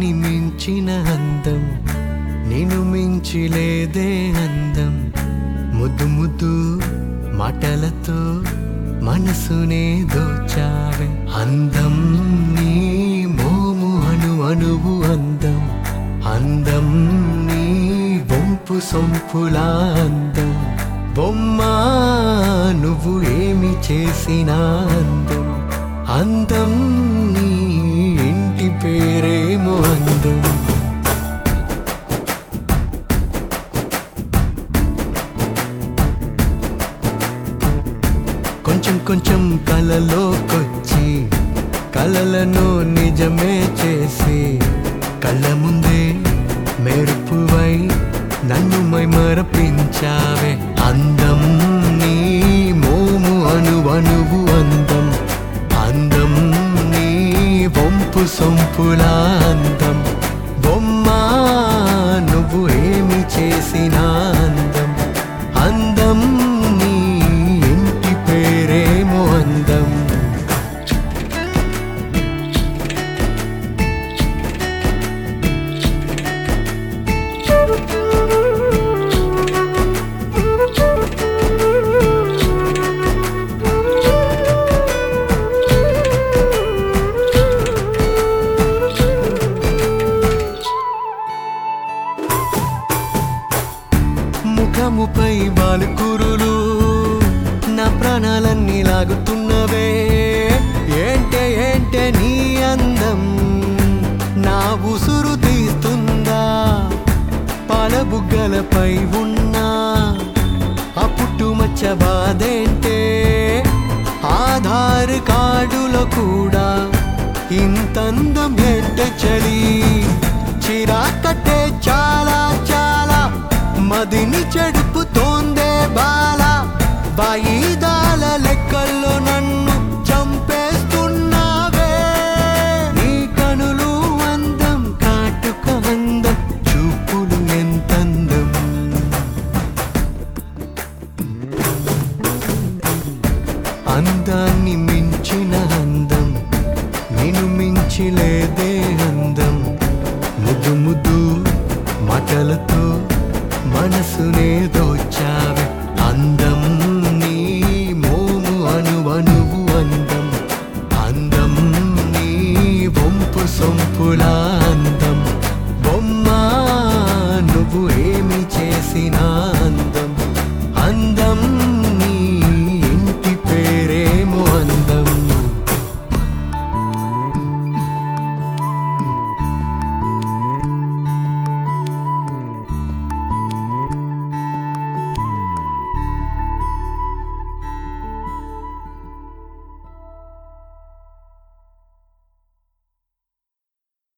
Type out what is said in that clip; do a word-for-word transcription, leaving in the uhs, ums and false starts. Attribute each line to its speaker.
Speaker 1: అందాన్ని మించిన అందం నిన్ను మించి లేదే అందం ముద్దు ముద్దు మాటలతో మనసునే దోచావే అందం నీ మోము అను అనువు అందం అందం నీ వంపు సొంపులా అందం బొమ్మ నువ్వు ఏమి చేసినా అందం అందం నీ ఇంటి పేరేమో అందం కొంచెం కొంచెం కలలోకొచ్చి కలలను నిజమే చేసి కళ్ళ ముందే మెరుపువై నన్ను మైమరపించావే అందం నీ మోము అను అనువు అందం అందం నీ వంపు సొంపులా అందం బొమ్మ నువ్వు ఏమి చేసినా అందం అందం నీ ఇంటి పేరేమో అందం ముఖముపై బాలుకురులు నా ప్రాణాలన్నీ లాగుతున్నవే ఏంటే ఏంటే నీ అందం నా ఉసురు తీస్తుందా పాల బుగ్గలపై ఉన్నా ఆ పుట్టుమచ్చ బాధేంటే ఆధార్ కార్డులో కూడా ఇంతందం ఏంటే చలి చిరాకట్టే చాలా చాలా మదిని చెడుపుతో